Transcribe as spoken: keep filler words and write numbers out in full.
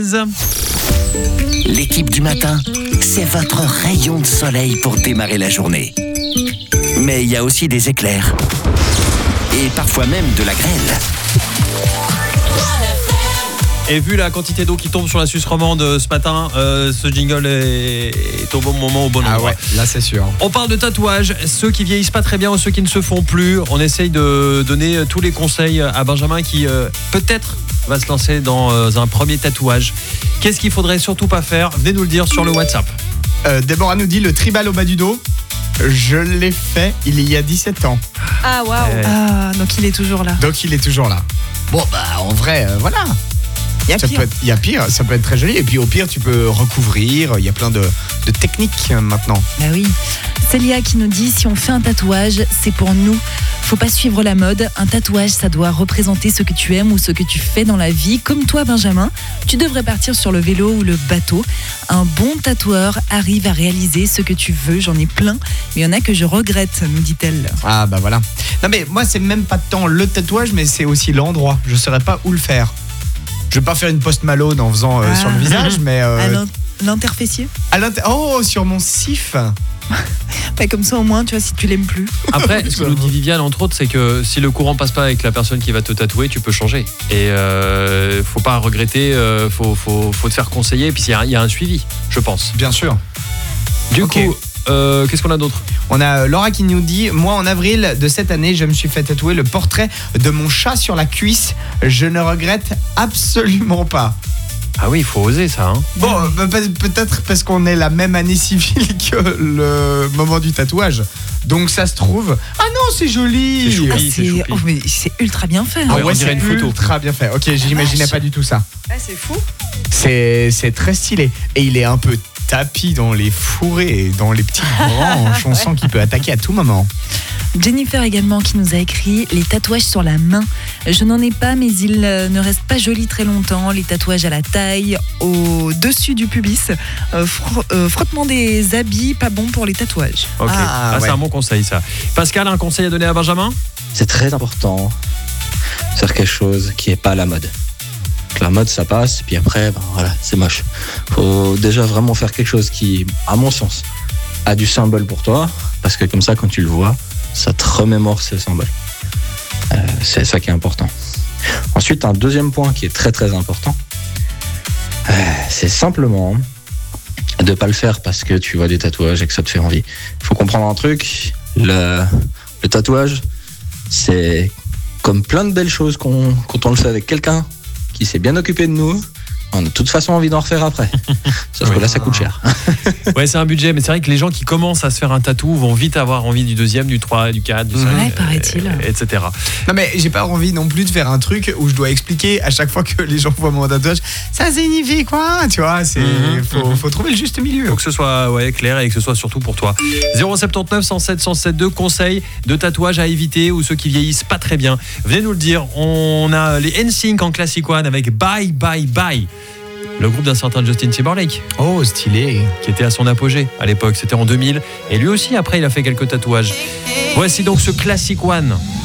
L'équipe du matin, c'est votre rayon de soleil pour démarrer la journée. Mais il y a aussi des éclairs. Et parfois même de la grêle. Et vu la quantité d'eau qui tombe sur la Suisse romande ce matin, euh, ce jingle est, est au bon moment, au bon endroit. Ah ouais, là c'est sûr. On parle de tatouage, ceux qui vieillissent pas très bien ou ceux qui ne se font plus. On essaye de donner tous les conseils à Benjamin qui euh, peut-être va se lancer dans euh, un premier tatouage. Qu'est-ce qu'il faudrait surtout pas faire? Venez nous le dire sur le WhatsApp. Euh, Déborah nous dit le tribal au bas du dos. Je l'ai fait il y a dix-sept ans. Ah waouh. Euh. Ah, donc il est toujours là. Donc il est toujours là. Bon bah en vrai, euh, voilà. Il y a Ça pire. peut être, il y a pire, ça peut être très joli. Et puis au pire, tu peux recouvrir. Il y a plein de, de techniques euh, maintenant. Bah oui. Célia qui nous dit si on fait un tatouage, c'est pour nous. Faut pas suivre la mode. Un tatouage, ça doit représenter ce que tu aimes ou ce que tu fais dans la vie. Comme toi, Benjamin, tu devrais partir sur le vélo ou le bateau. Un bon tatoueur arrive à réaliser ce que tu veux. J'en ai plein, mais il y en a que je regrette, nous dit-elle. Ah bah voilà. Non mais moi, c'est même pas tant le tatouage, mais c'est aussi l'endroit. Je saurais pas où le faire. Je vais pas faire une Post Malone en faisant euh, Ah. sur le visage, mais euh, À l'in- l'interfessier. à l'inter- oh, sur mon sif. Bah, comme ça, au moins, tu vois, si tu l'aimes plus. Après, ce que nous dit Viviane, entre autres, c'est que si le courant passe pas avec la personne qui va te tatouer, tu peux changer. Et euh, faut pas regretter, euh, faut, faut, faut te faire conseiller. Et puis il y, a- il y a un suivi, je pense. Bien sûr. Du Ok. coup, euh, qu'est-ce qu'on a d'autre? On a Laura qui nous dit moi en avril de cette année je me suis fait tatouer le portrait de mon chat sur la cuisse. Je ne regrette absolument pas. Ah oui, il faut oser ça. Hein. Bon, euh, pe- peut-être parce qu'on est la même année civile que le moment du tatouage. Donc ça se trouve. Ah non, c'est joli. C'est choupi. Ah, Oui, c'est c'est choupi. oh, mais c'est ultra bien fait. hein. Ah Ouais, on ouais, dirait c'est une photo. ultra bien fait. Ok, j'imaginais vache. pas du tout ça. Ah, c'est fou. C'est c'est très stylé. Et il est un peu tapis dans les fourrés et dans les petites branches. On sent qu'il peut attaquer à tout moment. Jennifer également qui nous a écrit les tatouages sur la main. Je n'en ai pas, mais ils euh, ne restent pas jolis très longtemps. Les tatouages à la taille, au-dessus du pubis, euh, fro- euh, frottement des habits, pas bon pour les tatouages. Ok. Ah, Ah, ouais. c'est un bon conseil ça. Pascal, un conseil à donner à Benjamin? C'est très important de faire quelque chose qui est pas à la mode. La mode ça passe, puis après, ben voilà, c'est moche. Faut déjà vraiment faire quelque chose qui, à mon sens, a du symbole pour toi, parce que comme ça, quand tu le vois, ça te remémore ce symbole. Euh, c'est ça qui est important. Ensuite, un deuxième point qui est très très important, euh, c'est simplement de pas le faire parce que tu vois des tatouages et que ça te fait envie. Il faut comprendre un truc, le, le tatouage, c'est comme plein de belles choses qu'on, quand on le fait avec quelqu'un qui s'est bien occupé de nous, on a de toute façon envie d'en refaire après. Sauf Oui. que là, ça coûte cher. Ouais, c'est un budget, mais c'est vrai que les gens qui commencent à se faire un tatou vont vite avoir envie du deuxième, du trois, du quatre, du cinq, Ouais, paraît-il. euh, et cetera. Non mais j'ai pas envie non plus de faire un truc où je dois expliquer à chaque fois que les gens voient mon tatouage. Ça signifie quoi? Tu vois, c'est Mhm, faut, mhm. faut trouver le juste milieu. Faut que ce soit ouais, clair et que ce soit surtout pour toi. zéro sept neuf, cent sept, cent sept deux, conseils de tatouage à éviter ou ceux qui vieillissent pas très bien. Venez nous le dire. On a les N Sync en Classic One avec Bye Bye Bye. Le groupe d'un certain Justin Timberlake Oh, stylé. qui était à son apogée à l'époque. C'était en deux mille. Et lui aussi, après, il a fait quelques tatouages. Voici donc ce Classic One.